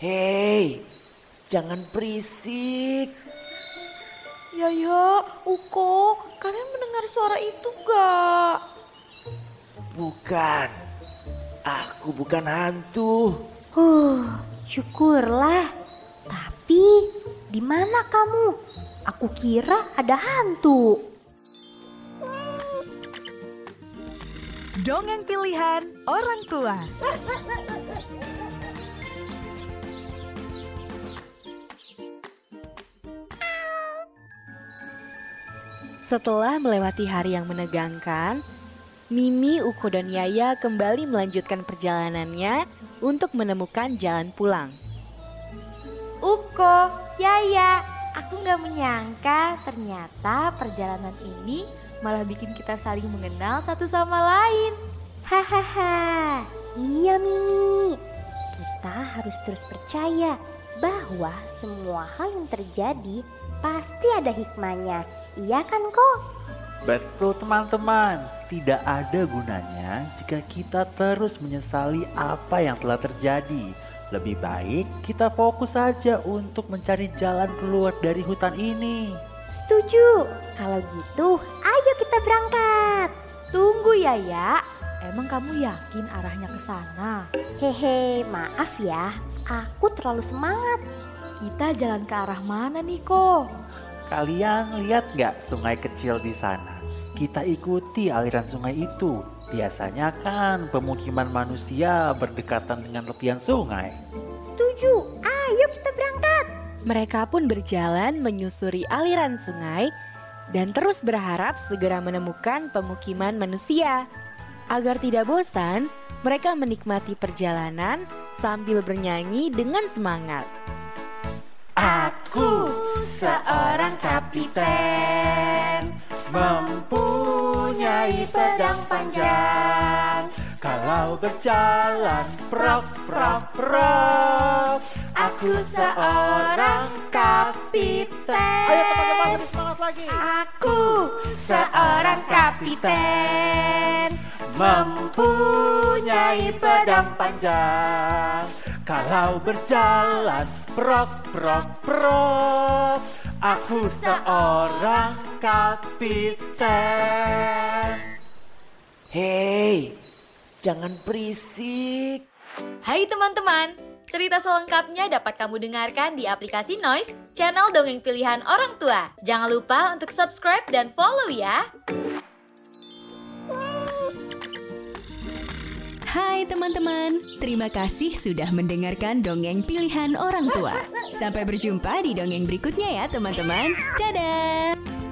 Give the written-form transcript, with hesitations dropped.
Hei, jangan berisik. Yaya, Uko, kalian mendengar suara itu gak? Bukan, aku bukan hantu. Syukurlah. Tapi di mana kamu? Aku kira ada hantu. Dongeng pilihan orang tua. Setelah melewati hari yang menegangkan, Mimi, Uko, dan Yaya kembali melanjutkan perjalanannya untuk menemukan jalan pulang. Uko, Yaya, aku gak menyangka ternyata perjalanan ini malah bikin kita saling mengenal satu sama lain. Hahaha, iya Mimi. Kita harus terus percaya bahwa semua hal yang terjadi pasti ada hikmahnya. Iya kan kok? Betul teman-teman, tidak ada gunanya jika kita terus menyesali apa yang telah terjadi. Lebih baik kita fokus saja untuk mencari jalan keluar dari hutan ini. Setuju. Kalau gitu, ayo kita berangkat. Tunggu Yaya, emang kamu yakin arahnya ke sana? Hehe, maaf ya. Aku terlalu semangat. Kita jalan ke arah mana nih kok? Kalian lihat gak sungai kecil di sana? Kita ikuti aliran sungai itu. Biasanya kan pemukiman manusia berdekatan dengan tepian sungai. Setuju, ayo kita berangkat. Mereka pun berjalan menyusuri aliran sungai dan terus berharap segera menemukan pemukiman manusia. Agar tidak bosan, mereka menikmati perjalanan sambil bernyanyi dengan semangat. Aku seorang kapiten, mempunyai pedang panjang. Kalau berjalan prok prok prok, aku seorang kapiten. Ayo teman-teman lebih semangat lagi. Aku seorang kapiten, mempunyai pedang panjang. Kalau berjalan prok prok prok, aku seorang kapiten. Hei, jangan berisik. Hai teman-teman, cerita selengkapnya dapat kamu dengarkan di aplikasi Noise, channel dongeng pilihan orang tua. Jangan lupa untuk subscribe dan follow ya. Hai teman-teman, terima kasih sudah mendengarkan dongeng pilihan orang tua. Sampai berjumpa di dongeng berikutnya ya teman-teman. Dadah!